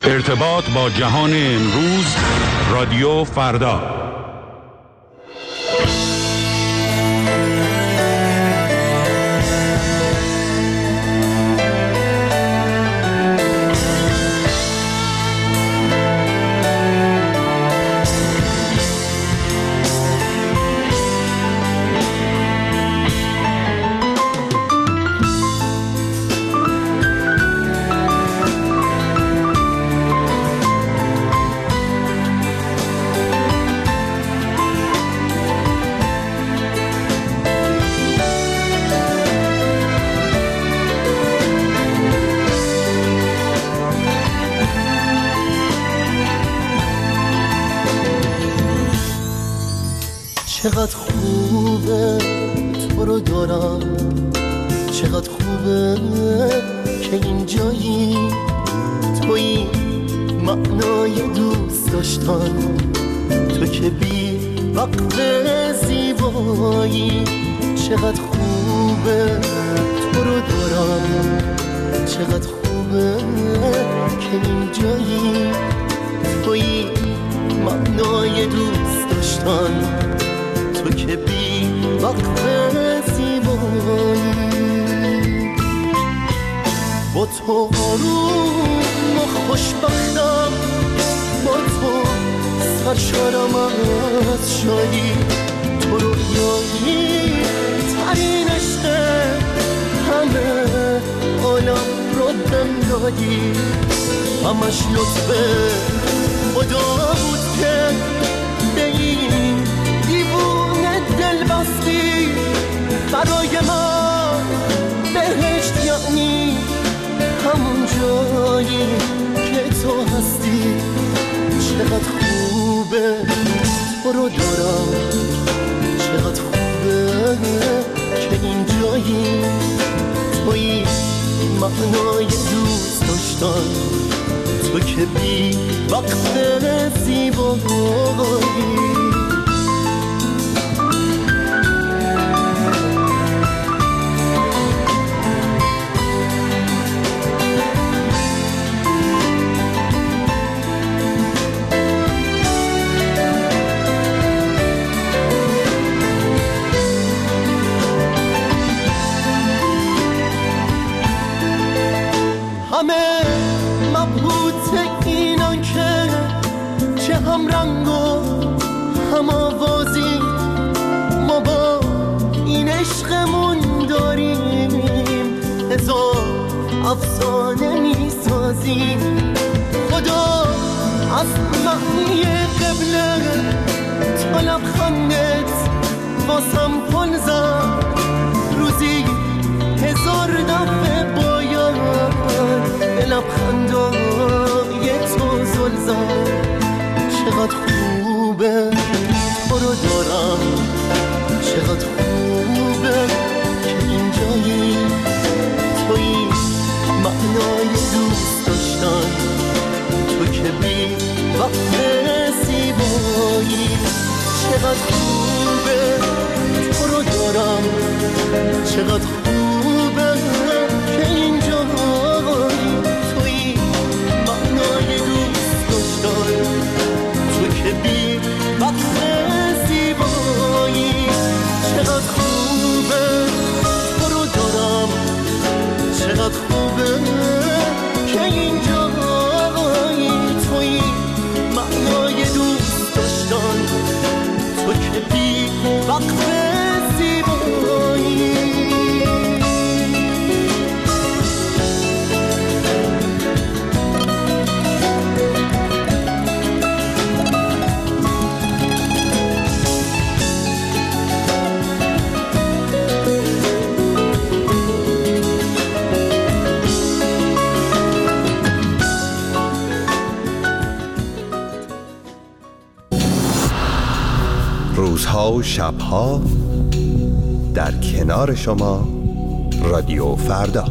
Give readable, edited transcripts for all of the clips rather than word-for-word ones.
ارتباط با جهان امروز، رادیو فردا. چقدر خوبه تو رو دارم، چقدر خوبه که اینجایی، توی معنای دوست داشتن، تو که بی وقت زیبایی. چقدر خوبه تو رو دارم، چقدر خوبه که اینجایی، توی معنای دوست داشتن، تو که بی وقت زیبایی. با تو آروم و خوشبختم، با تو سرشارم از شادی، تو رویایی ترین عشق همه عالم رو دم دادی. همش لطف خدا بود که به این دیوونه دل بستی. برای من بهشت یعنی همون جایی که تو هستی. چقدر خوبه تو رو دارم، چقدر خوبه که این جایی، توی معنای دوست داشتن، تو که بی وقت زیبایی. همه مبهوت اینان که چه هم رنگ و هم آوازی، ما با این عشقمون داریم هزار افسانه میسازیم. خدا از معنی قبله تا لبخندت واسم پل زد، روزی هزار دفعه باید به لبخندای تو زل زد. چقدر خوبه تو رو دارم، چقدر خوبه که اینجایی، توی معنای دوست داشتن، تو که بی وقت زیبایی. چقدر خوبه تو رو دارم، چقدر خوبه که اینجایی، توی معنای دوست داشتن، تو که بی وقت زیبایی. چقدر خوبه تو رو دارم، چقدر خوبه که اینجایی، توی معنای دوست داشتن، تو که بی وقت زیبایی. روزها و شبها در کنار شما، رادیو فردا.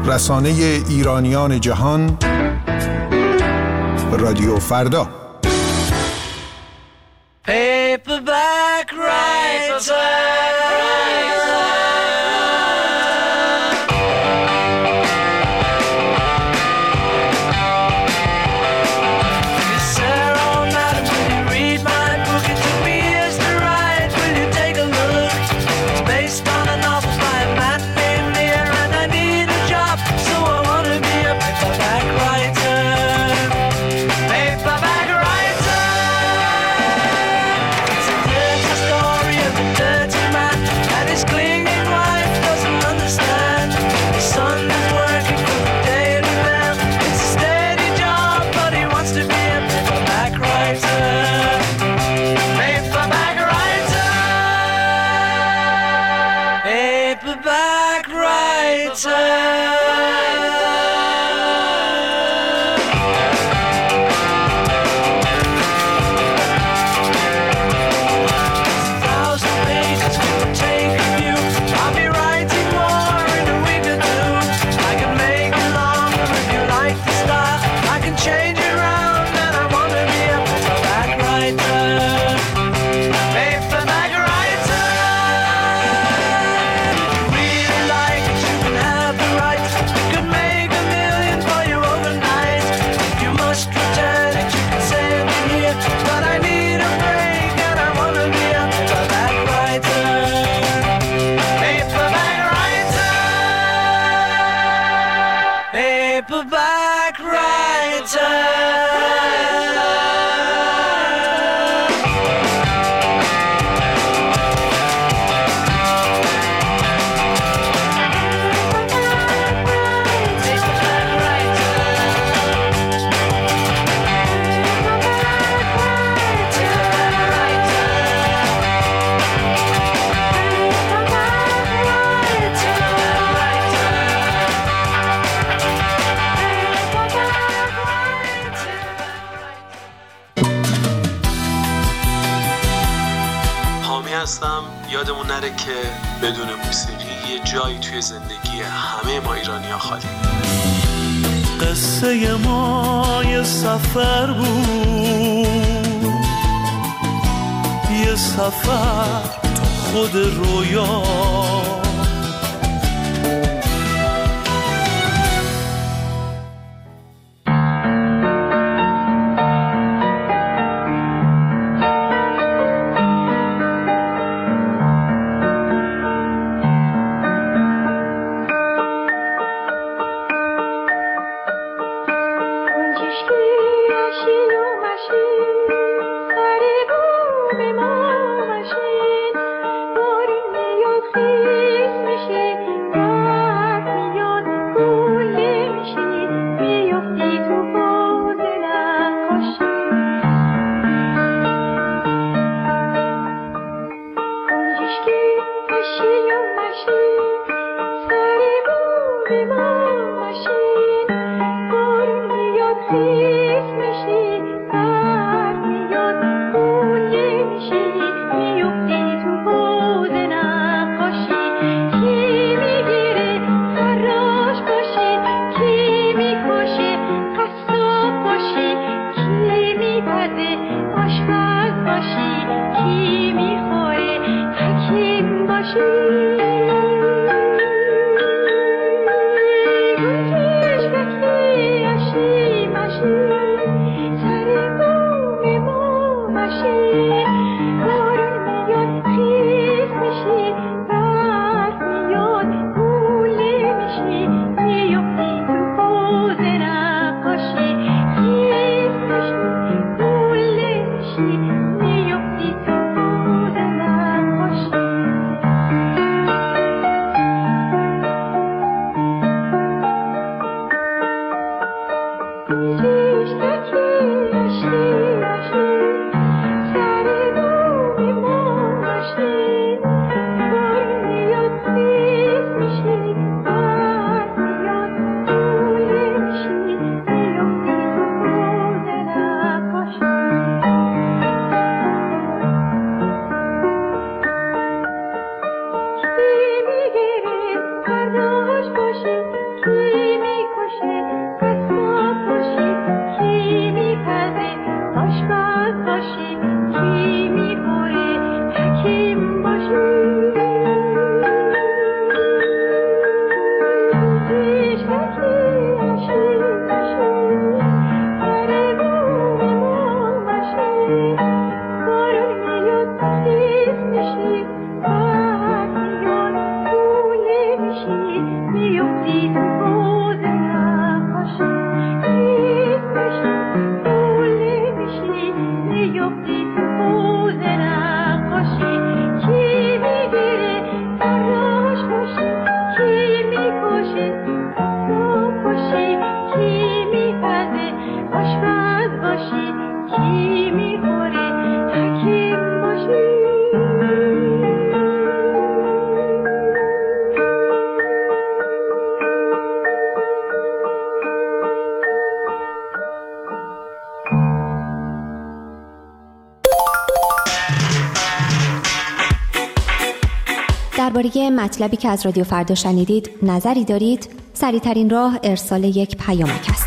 رسانه ایرانیان جهان، رادیو فردا. Paperback writer. یادمون نره که بدون موسیقی یه جایی توی زندگی همه ما ایرانی‌ها خالی. قصه ما یه سفر بود، یه سفر تو خود رویا، درباره مطلبی که از رادیو فردا شنیدید نظری دارید؟ سریع‌ترین راه ارسال یک پیامک است.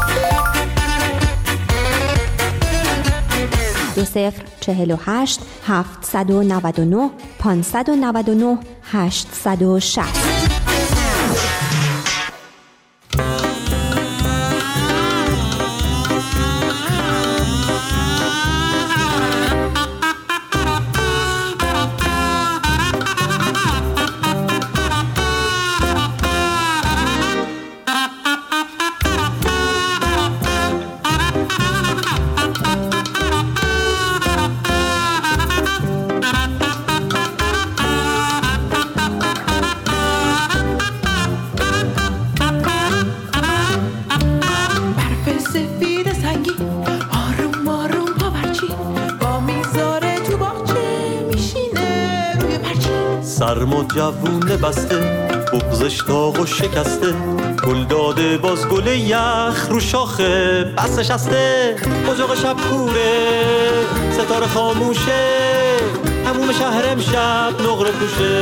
2048 799 599 860. سرما جوونه بسته بغزش داغ و شکسته، گل داده باز گل یخ رو شاخه بس نشسته. اجاق شب کوره ستاره خاموشه، هموم شهر امشب نقره پوشه.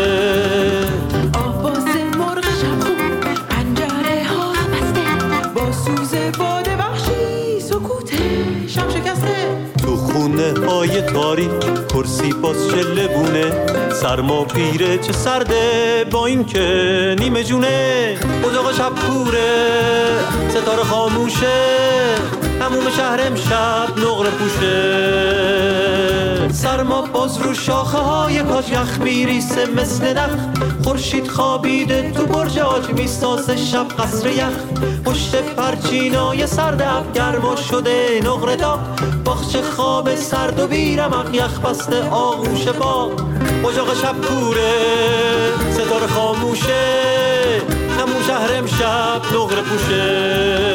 آواز مرغ شب خون پنجره ها بسته، با سوز باد وحشی سکوت شب شکسته. تو خونه های تاریک کرسی باز چله بونه، سرما پیره چه سرده با این که نیمه جونه. اجاق شب کوره ستاره خاموشه، هموم شهر امشب نقره پوشه. سرما باز رو شاخه های کاج یخ میریسه مثل نخ، خورشید خوابیده تو برج آج میسازه شب قصر یخ. پشت پرچینای سرد اب گرما شده نقره داغ، باغچه خواب سرد و بیرمق یخ بسته آغوش باغ. اجاق شب کوره ستاره خاموشه، همون شهر امشب نقره پوشه.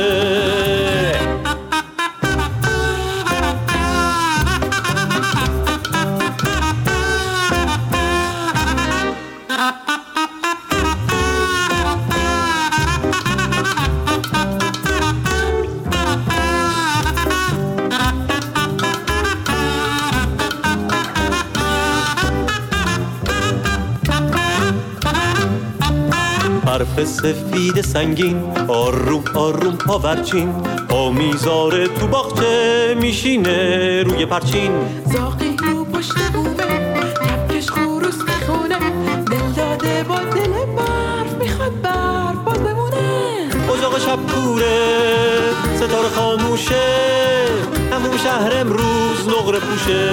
برف سفید سنگین آروم آروم پاورچین، پا میذاره تو باغچه میشینه روی پرچین. زاقی رو پشت بومه کپکش خروس بخونه، دل داده با دل برف میخواد برف باز بمونه. اجاق شب کوره ستاره خاموشه، همون شهر امروز نقره پوشه.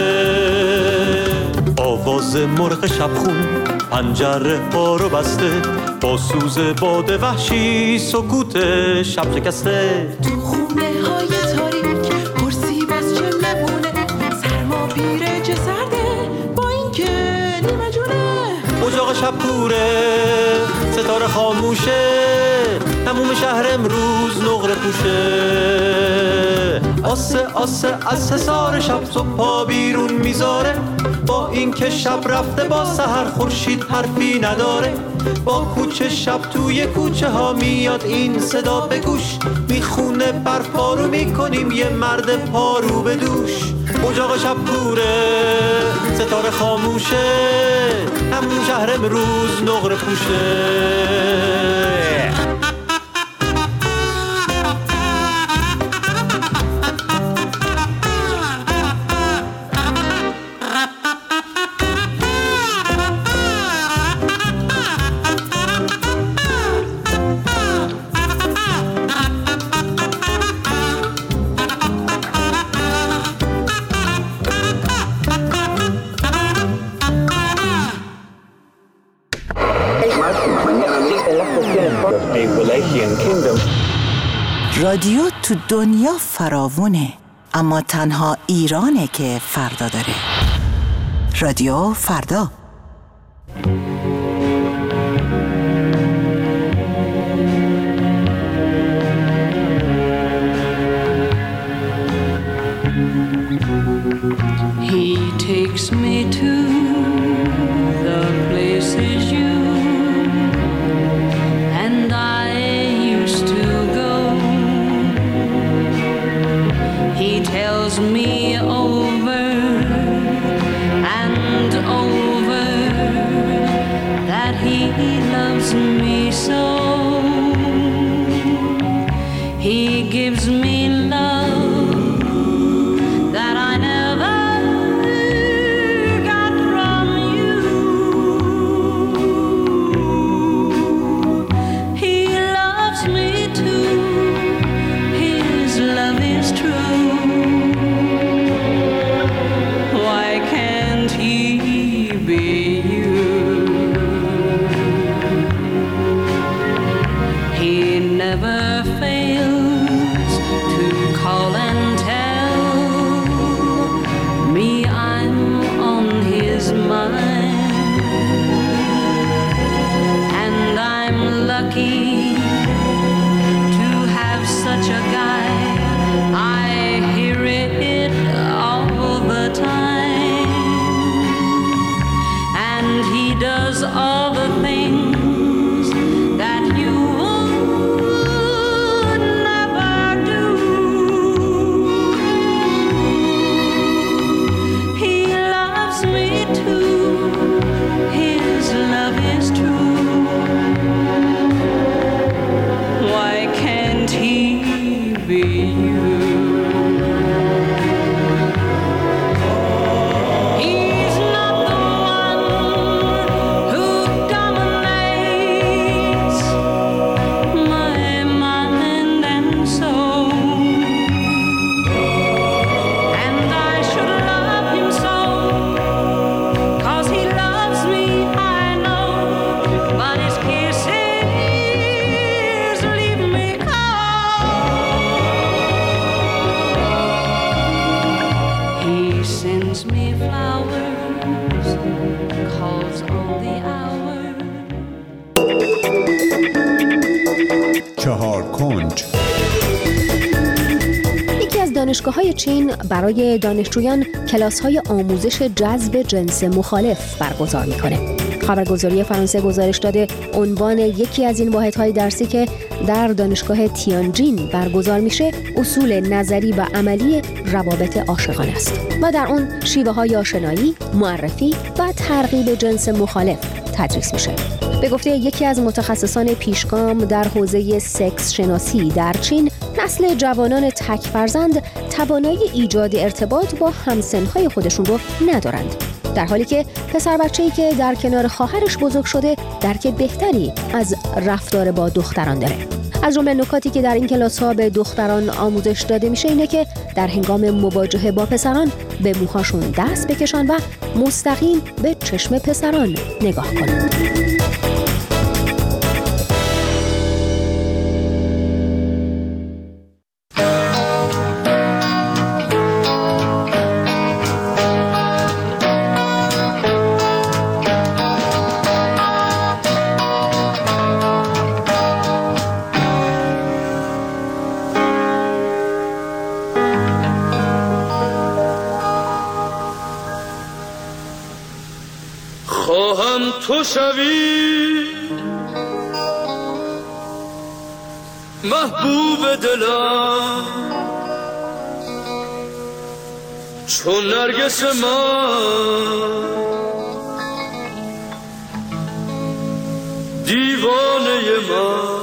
آواز مرغ شبخون پنجره ها رو بسته، با سوز باد وحشی سکوت شب شکسته. تو خونه های تاریک کرسی باز چه مونه، سرما پیره چه سرده با این که نیمه جونه. اجاق شب کوره ستاره خاموشه، هموم شهر امروز نقره پوشه. آسه آسه از حصار شب صبح پا بیرون میذاره، با این که شب رفته با سحر خورشید حرفی نداره. با کوچه شب توی کوچه ها میاد این صدا به گوش، میخونه برف پارو میکنیم یه مرد پارو به دوش. اجاق شب کوره ستاره خاموشه، همون شهر امروز نقره پوشه. a Wallachian kingdom. رادیو تو دنیا فراوونه، اما تنها ایرانه که فردا داره. رادیو فردا. He takes me to the places you and I used to go. He tells me over and over that he loves me so. He gives me love that I never got from you. He loves me too. His love is true. Why can't he be you? He never fails to call and tell me I'm on his mind, and I'm lucky to have such a guy. I hear it all the time, and he does all the things that you would never do. He loves me too. His love is true. Why can't he be you? He's not the one who dominates my mind and soul, and I should love him so, 'cause he loves me, I know, but his kisses leave me cold. He sends me flowers, calls on the hours. چهار کنج. یکی از دانشگاه‌های چین برای دانشجویان کلاس‌های آموزش جذب جنس مخالف برگزار می‌کنه. خبرگزاری فرانسه گزارش داده عنوان یکی از این واحدهای درسی که در دانشگاه تیانجین برگزار میشه اصول نظری و عملی روابط عاشقانه است و در اون شیوه‌های آشنایی، معرفی و ترغیب جنس مخالف تدریس میشه. به گفته یکی از متخصصان پیشگام در حوزه سکس شناسی در چین، نسل جوانان تک فرزند توانایی ایجاد ارتباط با همسنهای خودشون رو ندارند، در حالی که پسر بچه‌ای که در کنار خواهرش بزرگ شده درک بهتری از رفتار با دختران داره. از جمله نکاتی که در این کلاس‌ها به دختران آموزش داده میشه اینه که در هنگام مواجهه با پسران به موهاشون دست بکشن و مستقیم به چشم پسران نگاه کنند. خواهم تو شوی محبوب دلم، چون نرگس من دیوانه من.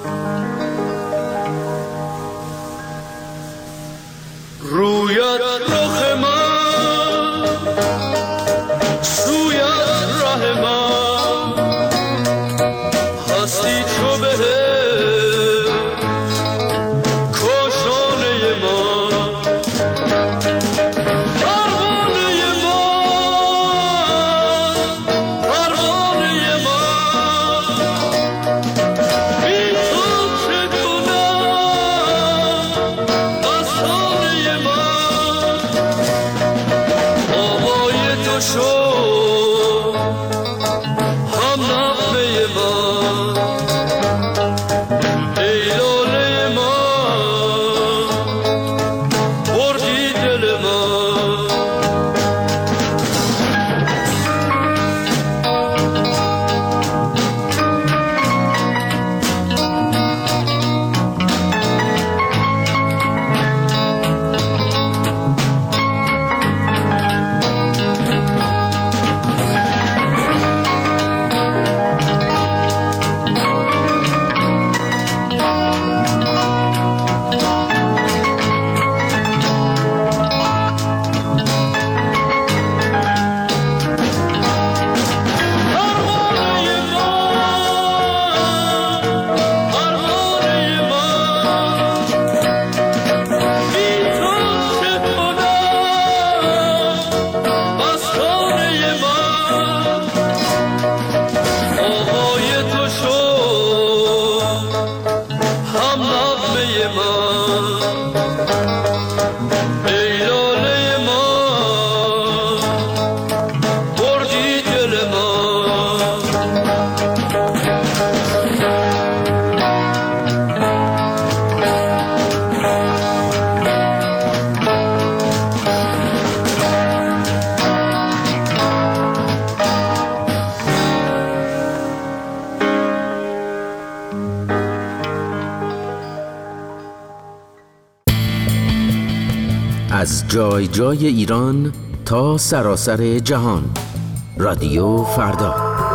رویت رخ من، سویت راه من، هستی چو بهشت کاشانه من. پروانه من، پروانه من، از جای جای ایران تا سراسر جهان. رادیو فردا.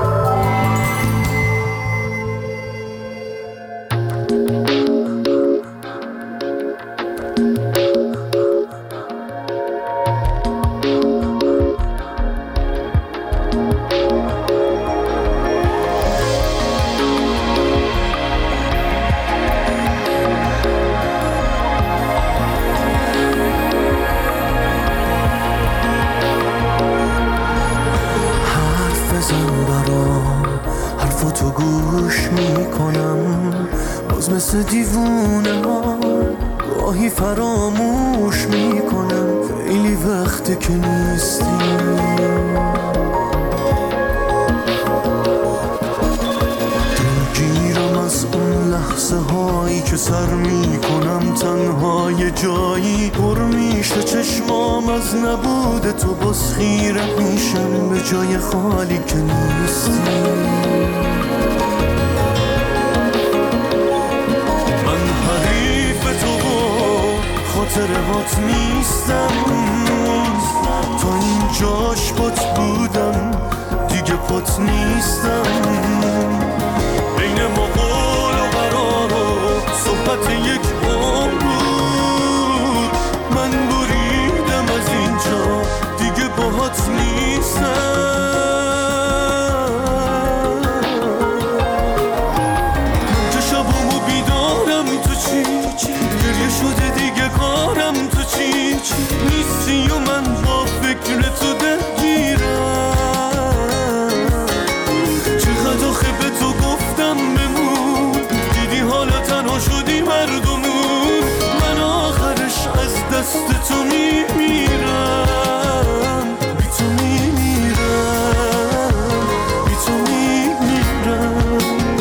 حرفاتو گوش میکنم، باز مثل دیوونه ها گاهی فراموش میکنم. خیلی وقته که نیستی، دلگیرم از اون لحظه هایی که سر میکنم تنها یه جایی. پر میشه چشمام از نبود تو، باز خیره میشم به جای خالی که نیستی. من حریف تو خاطرهات نیستم، تا اینجاش پات بودم دیگه پات نیستم. بین ما قول و قرار و صحبت یک عمر بود، من بریدم از اینجا دیگه باهات نیستم. که شبامو بیدارم تو چی گریه شده دیگه کارم تو چی نیستی و من با فکر تو درگیرم. چقدر آخه به تو گفتم بمون، دیدی حالا تنها شدی مردمون. من آخرش از دست تو میمیرم، بی تو میمیرم، بی تو میمیرم.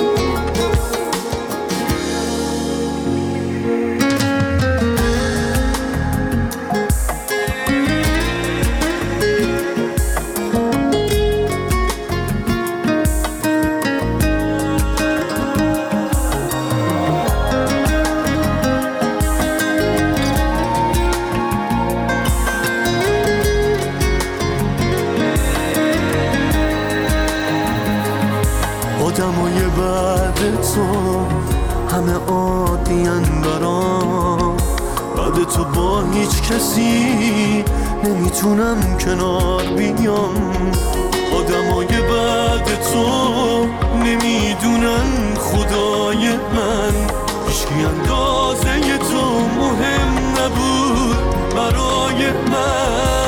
آدمای بعد تو همه عادین برام، بعد تو با هیچ کسی نمیتونم کنار بیام. آدمای بعد تو نمیدونن خدای من، هیچکی اندازه تو مهم نبود برای من.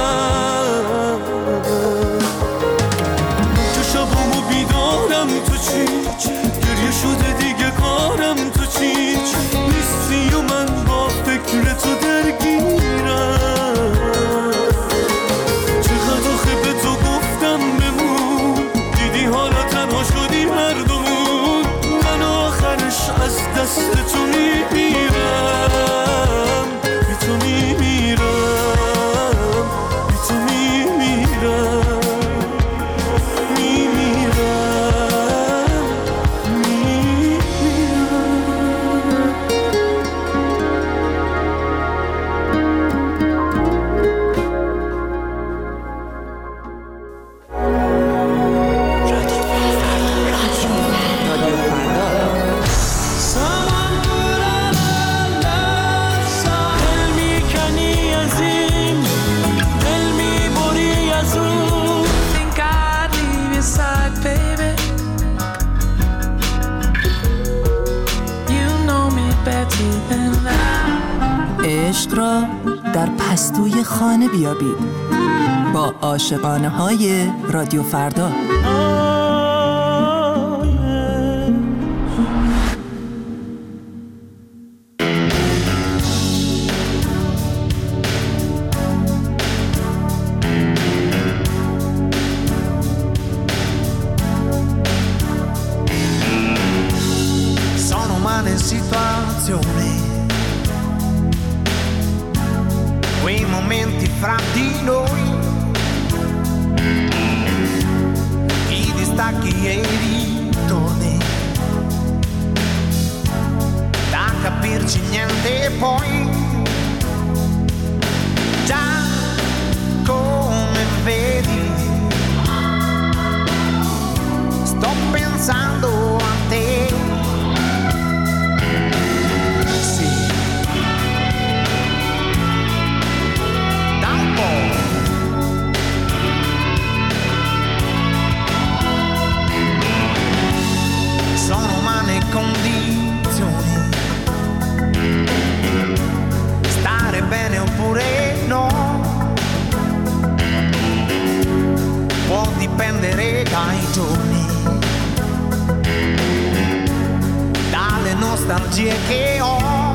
شبامو بیدارم تو چی گریه شده دیگه کارم تو چی نیستی و من با فکر تو درگیرم. چقدر آخه به تو گفتم بمون، دیدی حالا تنها شدی مردمون. من آخرش از دست تو میمیرم، بی تو میمیرم، بی تو میمیرم. عشق را در پستوی خانه بیابید با عاشقانه های رادیو فردا. Sono umane situazioni, quei momenti fra di noi, i distacchi e i ritorni, da capirci niente poi, pensando a te. Sì, da un po'. Sono umane condizioni, stare bene oppure no, può dipendere dai giorni, dalle nostalgie che ho.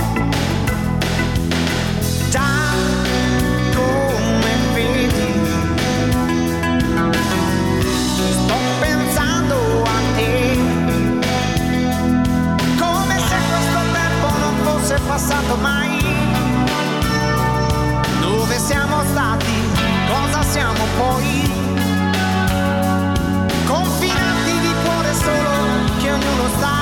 Già come vedi, sto pensando a te, come se questo tempo non fosse passato mai. Dove siamo stati, cosa siamo poi? Confinati di cuore solo che ognuno sta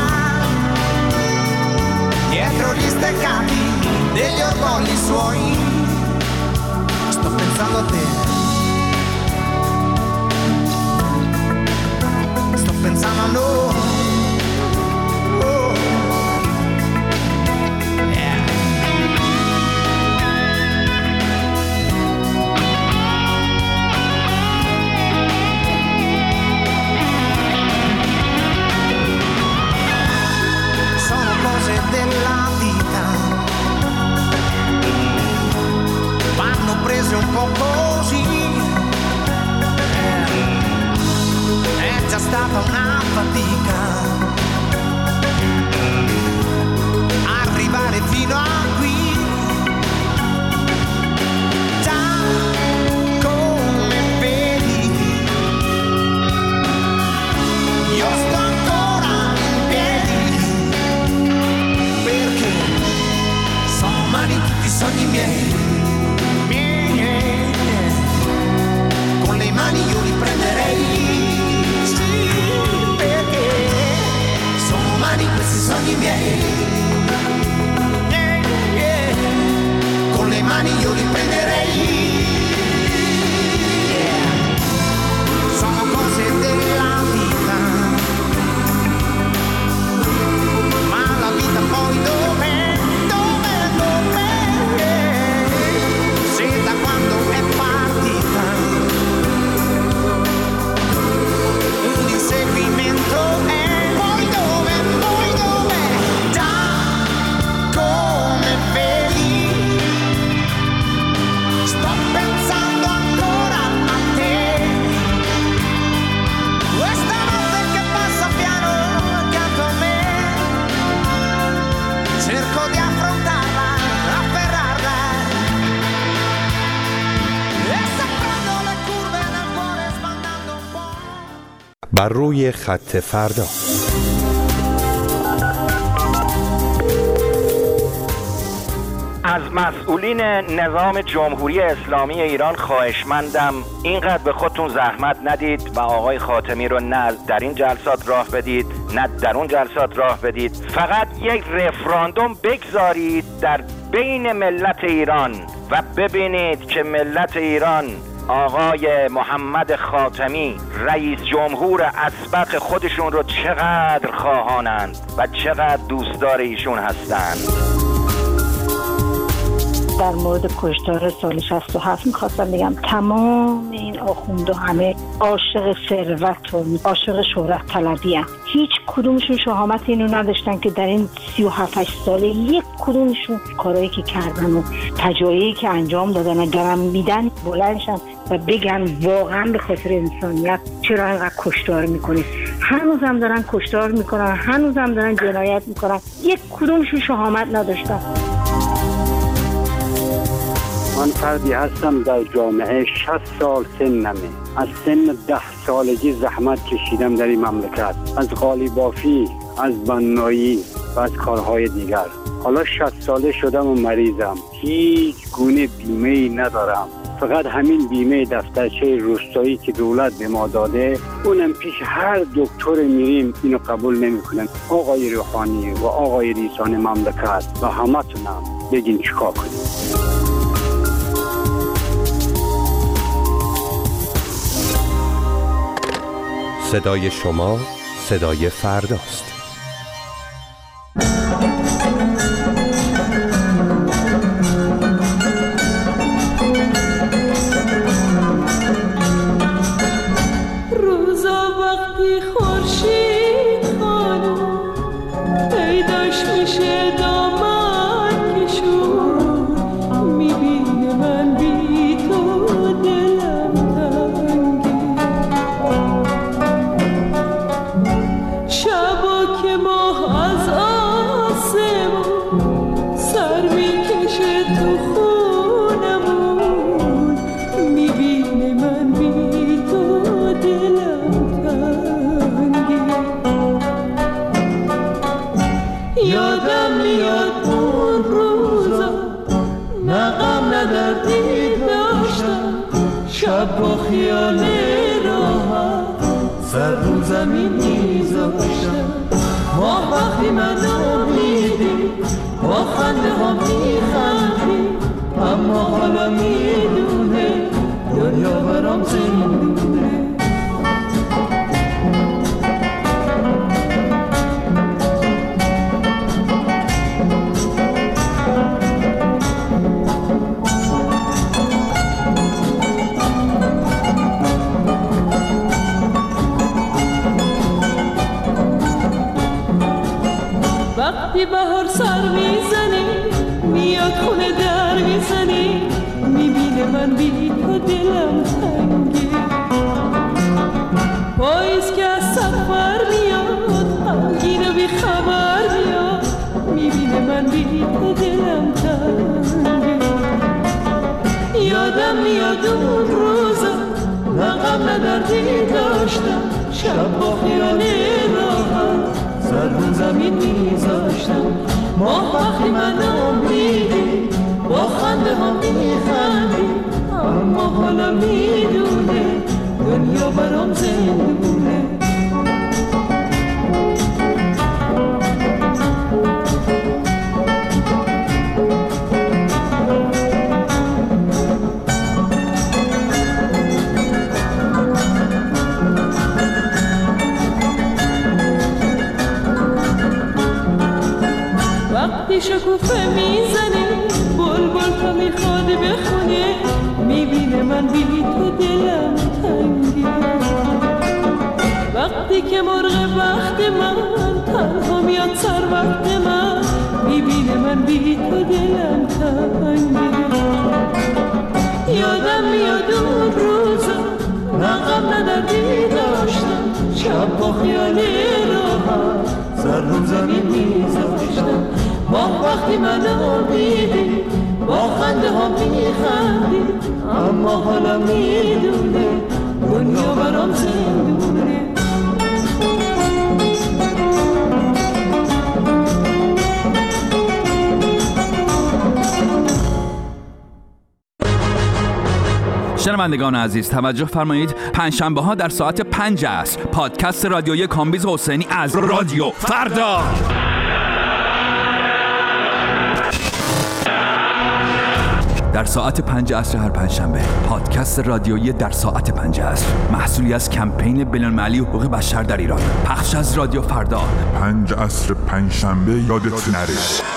dietro gli steccati degli orgogli suoi. Sto pensando a te, sto pensando a noi. Della vita vanno prese un po' così, è già stata una fatica arrivare fino a qui. Già come vedi, io sto ancora in piedi, tutti i sogni miei, con le mani io li prenderei, sì, perché sono umani questi sogni miei, con le mani io li prenderei, sono cose della vita, ma la vita poi dov'è? Da quando è partita un inseguimento è poi dove, già come vedi, sto pensando ancora a te, questa notte che passa piano accanto a me, cerco di affrontarla, afferrarla. بر روی خط فردا. از مسئولین نظام جمهوری اسلامی ایران خواهشمندم اینقدر به خودتون زحمت ندید و آقای خاتمی رو نه در این جلسات راه بدید نه در اون جلسات راه بدید، فقط یک رفراندوم بگذارید در بین ملت ایران و ببینید که ملت ایران آقای محمد خاتمی رئیس جمهور اسبق خودشون رو چقدر خواهانند و چقدر دوستدار ایشون هستند. در مورد کشتار سال 67 میخواستم بگم تمام این آخوندها همه عاشق ثروت و عاشق شهرت طلبی هستند. هیچ کدومشون شهامت اینو نداشتن که در این 37 ساله یک کدومشون کارهایی که کردن و فجایعی که انجام دادن اگرم میدن بلندشن و بگن واقعا به خاطر انسانیت چرا اینقدر کشتار میکنید. هنوزم دارن کشتار میکنن، هنوزم دارن جنایت میکنن، یک کدومشون شهامت نداشتن. من فردی هستم در جامعه 60 سال سنمه. از سن 10 سالگی زحمت کشیدم در این مملکت، از قالیبافی، از بنایی و از کارهای دیگر. حالا 60 ساله شدم و مریضم، هیچ گونه بیمه‌ای ندارم، فقط همین بیمه دفترچه روستایی که دولت به ما داده، اونم پیش هر دکتر میریم اینو قبول نمیکنن. آقای روحانی و آقای رئیسان مملکت و همتونم بگین چیکار کنیم. صدای شما، صدای فرداست. روزا وقتی خورشید خانم پیداش میشه دامن کشون، میبینه من بی تو دلم تنگه، شبا که ماه از آسمون سر میکشه تو خونمون، میبینه من بی تو دلم تنگه. یادم میاد اون روزا نه غم نه دردی داشتم، شب با خیال راحت سر رو زمین میذاشتم. ماه وقتی منو میدید با خنده ها میخندی، اما حالا میدونه دنیا برام زندونه. وقتی بهار سر میزنی میاد خونه در میزنی، میبینه من بی تو دلم تنگه. پاییز که از سفر میاد غمگین و بی خبر میاد، میبینه من بی تو دلم تنگه. یادم میاد اون روزا نه غم نه دردی داشتم، شب با خیال راحت سر رو زمین میذاشتم. ماه وقتی منو میدی با خنده ها میخندی، اما حالا میدونه دنیا برام زندونه. وقتی شکوفه میزنه بلبل تا میخواد بخونه، میبینه من بی تو دلم تنگه. وقتی که مرغ وقت من تنها میاد سر وقت من، میبینه من بی تو دلم تنگه. یادم میاد اون روزا نه غم نه دردی داشتم، شب با خیال راحت سر رو زمین میذاشتم. ماه وقتی منو میدی با خنده ها میخندی، اما حالا میدونه دنیا برام زندونه. شنوندگان عزیز توجه فرمایید، پنجشنبه ها در ساعت 5 عصر پادکست رادیویی کامبیز حسینی از رادیو فردا. در ساعت 5 عصر هر پنجشنبه پادکست رادیویی در ساعت 5 عصر، محصولی از کمپین بین‌المللی حقوق بشر در ایران، پخش از رادیو فردا. 5 عصر پنجشنبه یادت نره.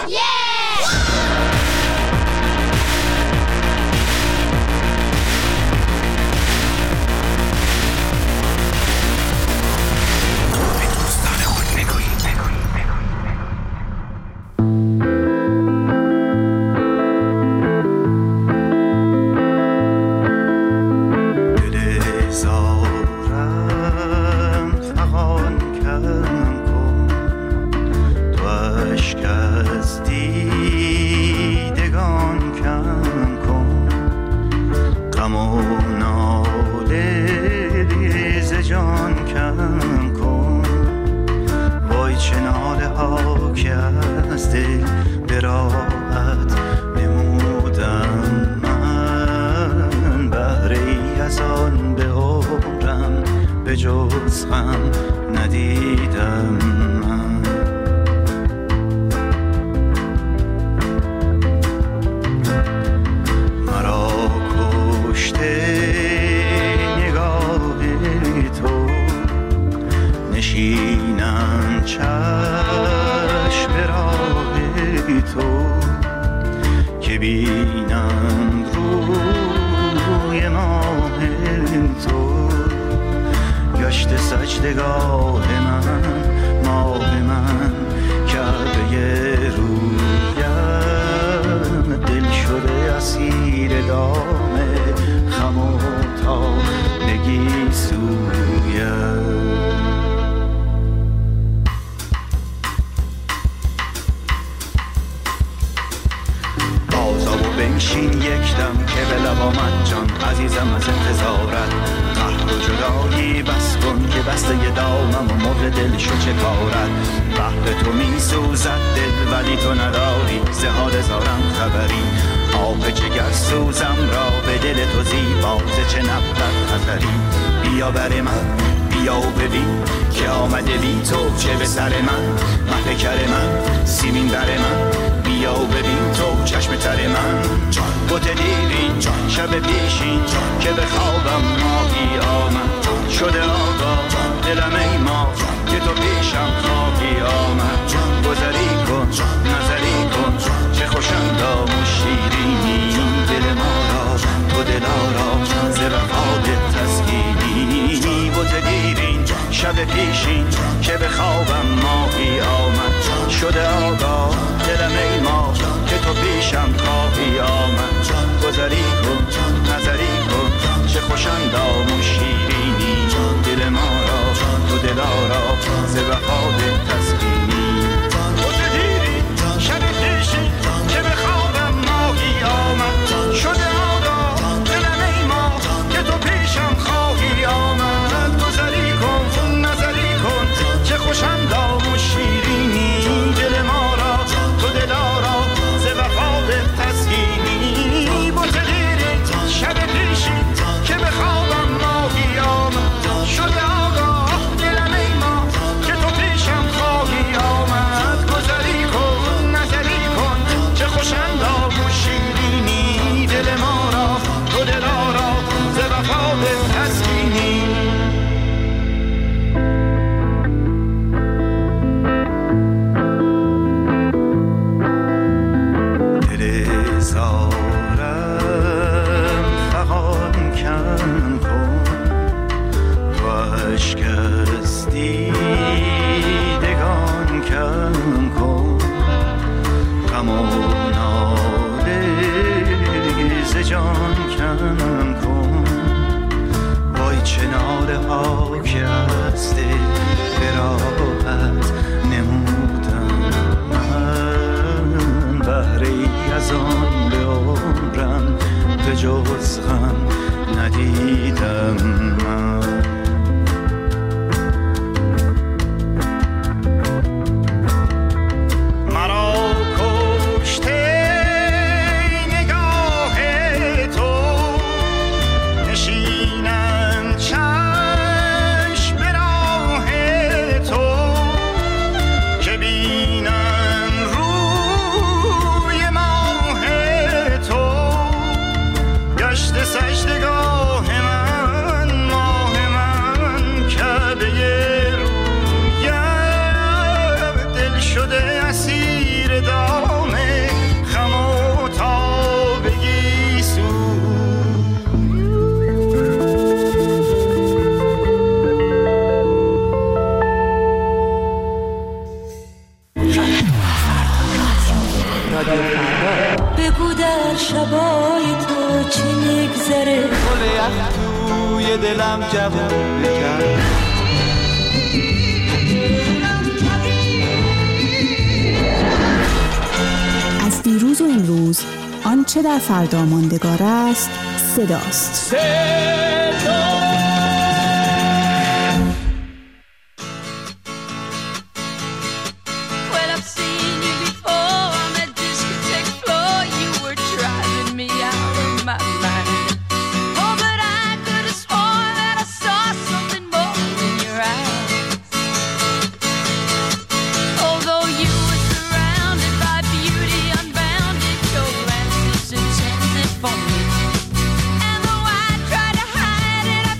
جز غم ندیدم من. مرا کشته نگاه تو، نشیب تو که بینم روی ماه تو گشت سجدگاه من ماه من کعبه رویم دل شده اسیر دام خم و تابگی سویم بنشین یک دم که به لب آمد جان عزیزم از انتظارت قهر و جدایی بس کن که بسته ی دامم و مرغ دل شو چه کارت بحر تو می سوزد دل ولی تو نداری ز حال زارم خبری آب جگر سوزم را به دل تو زیبا ز چه نبود خطری بیا بر من بیا و ببین که آمده بی تو چه به سر من مهد کر من سیمین بر من بیا و ببین تو چشم تر من بوت دیرین شب پیشین که به خوابم ماهی آمد شده آقا دلم ای ما که تو پیشم خواهی آمد گذری کن نظری کن چه خوشندام و شیرینی دل ما را تو دلارا ز وفات تسکینی بوت دیرین شب پیشین که به خوابم ماهی آمد شده آقا دلم ای ما که تو پیشم خواهی آمد گذری کن نظری کن چه خوشندام و شیرینی دل ما را تو دلارا ز وفات تسکینی بوت دیرین شب پیشین که به خوابم ماهی آمد شده آقا دلم ای ما که تو پیشم خواهی آمد گذری کن نظری کن چه خوشندام و شیرینی دل ما را تو دلارا ز وفات تسکینی بوت دیرین شب پیشین که به خوابم ماهی آمد شده آقا دلم ای ما که تو پیشم خواهی آمد گذری کن نظری کن چه خوشندام و شیرینی دل ما را تو دلارا ز وفات تسکینی جز غم ندیدم من مرا کشته نگاه تو نشینم چشم به راه تو که بینم روی ماه تو گشت سجدگاه من ماه من کعبه رویم دل شده اسیر دام خم و تابگی سو بگو در شبای تو چی میگذره گل یخ توی دلم جوون بکرد از دیروز و امروز آنچه در فردا ماندگار است صداست. And though I tried to hide it, I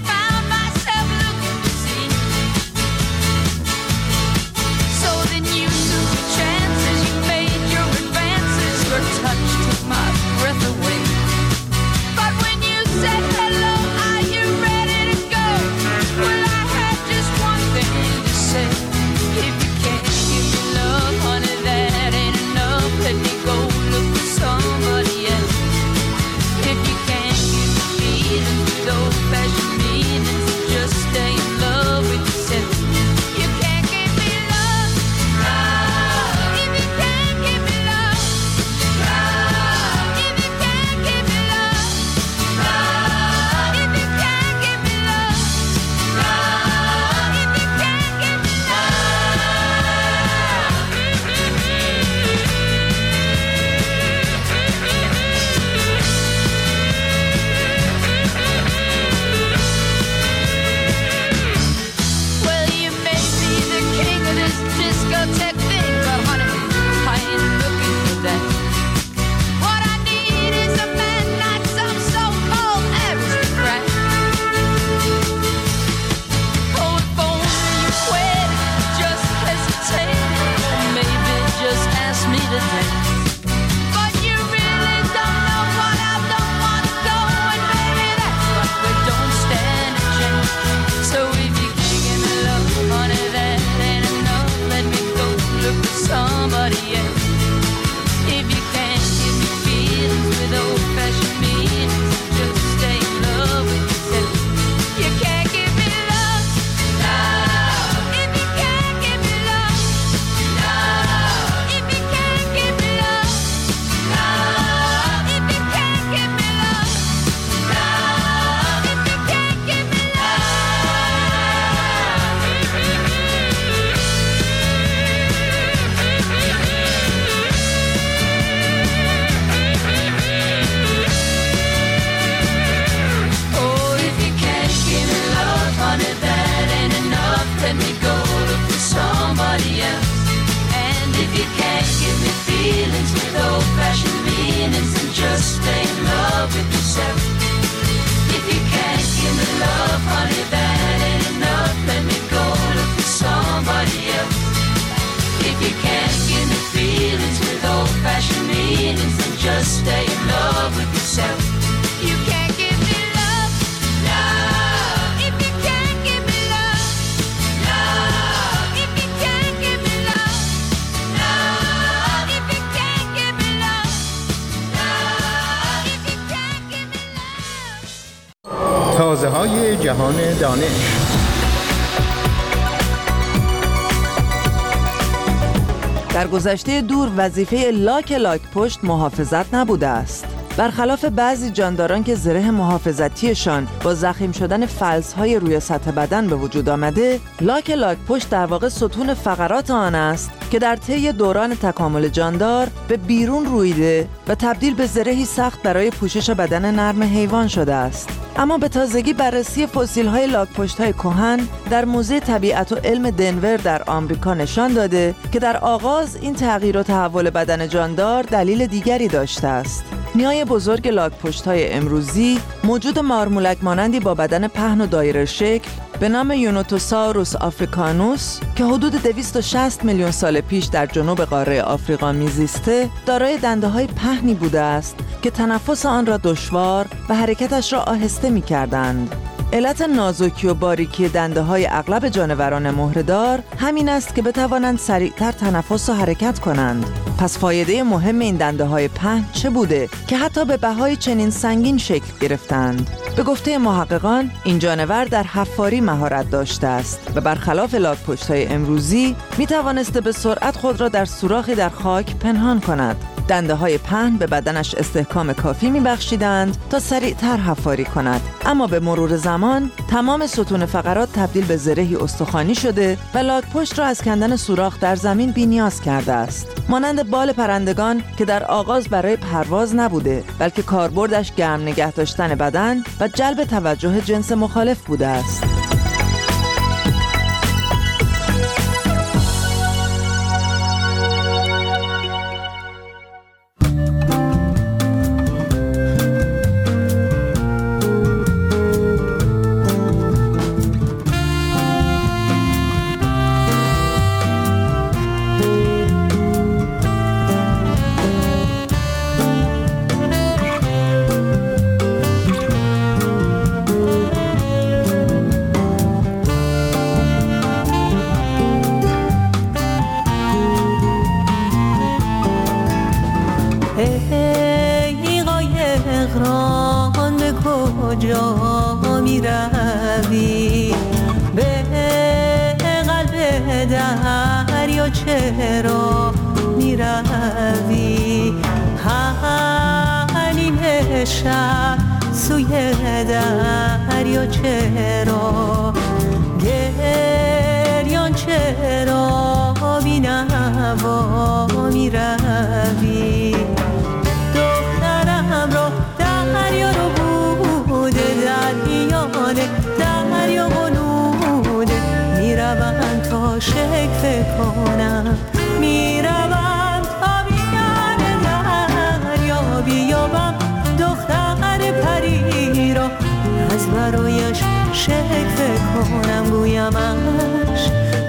feelings with old-fashioned meanings and just stay in love with yourself. If you can't give me love, honey, that ain't enough. Let me go look for somebody else. If you can't give me feelings with old-fashioned meanings, then just stay in love with yourself. You can't give me love, love. If you can't give me love, love. If you can't give me love, love. If you can't give me love, love. If you can't give me love. تازه‌های جهان دانش. در گذشته دور وظیفه لاک پشت محافظت نبوده است. برخلاف بعضی جانداران که زره محافظتیشان با ضخیم شدن فلزهای روی سطح بدن به وجود آمده، لاک پشت در واقع ستون فقرات آن است که در طی دوران تکامل جاندار به بیرون رویده و تبدیل به زرهی سخت برای پوشش بدن نرم حیوان شده است. اما به تازگی بررسی فسیل‌های لاک‌پشت‌های کهن در موزه طبیعت و علم دنور در آمریکا نشان داده که در آغاز این تغییر و تحول بدن جاندار دلیل دیگری داشته است. نیای بزرگ لاک‌پشت‌های امروزی موجود مارمولک مانندی با بدن پهن و دایره شکل به نام یونوتوساوروس آفریکانوس که حدود 260 میلیون سال پیش در جنوب قاره آفریقا میزیسته، دارای دنده‌های پهنی بوده است که تنفس آن را دشوار و حرکتش را آهسته می‌کردند. علت نازکی و باریکی دنده‌های اغلب جانوران مهره‌دار همین است که بتوانند سریعتر تنفس و حرکت کنند. پس فایده مهم این دنده‌های پهن چه بوده که حتی به بهای چنین سنگین شکل گرفتند؟ به گفته محققان این جانور در حفاری مهارت داشته است و برخلاف لاک‌پشت‌های امروزی می‌توانسته به سرعت خود را در سوراخی در خاک پنهان کند. دنده‌های پهن به بدنش استحکام کافی می‌بخشیدند تا سریعتر حفاری کند، اما به مرور زمان تمام ستون فقرات تبدیل به زرهی استخوانی شده و لاک‌پشت را از کندن سوراخ در زمین بی‌نیاز کرده است. مانند بال پرندگان که در آغاز برای پرواز نبوده، بلکه کاربردش گرم نگه داشتن بدن و جلب توجه جنس مخالف بوده است. چرا میروی حنین شب سوی دریا چرا گریان چرا بینوا میروی دخترم را دریا رو بوده در میانه دریا بلوده میروم تا شکل کنم میروم تا بیان دریا بیابم دختر پری را از برایش شکل کنم گویمش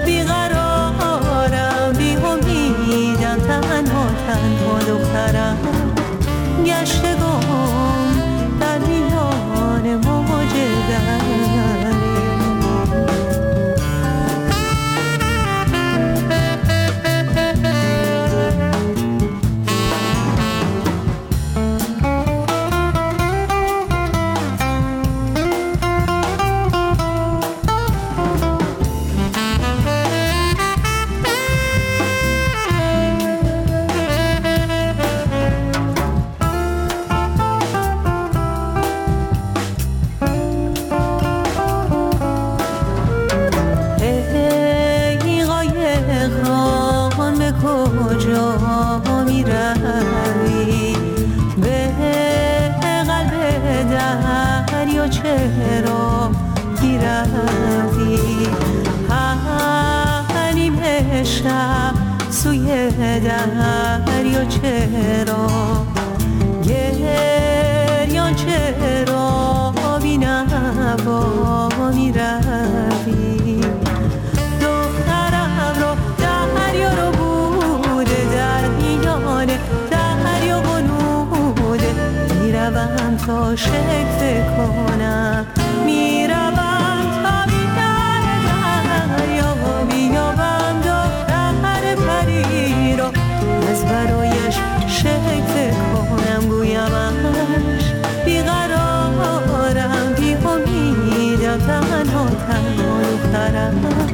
بیقرارم بی امیدم تنها دخترم گشتگم در میان موج دریا چرا گیروی حنیم شب سوی دریا چرا عاشق فکر کنم، میروم تا بیگردم یا بیابم دختر پری را، از برایش شک فکر کنم، گویمش بیقرارم، بی امیدم، تنها دخترم.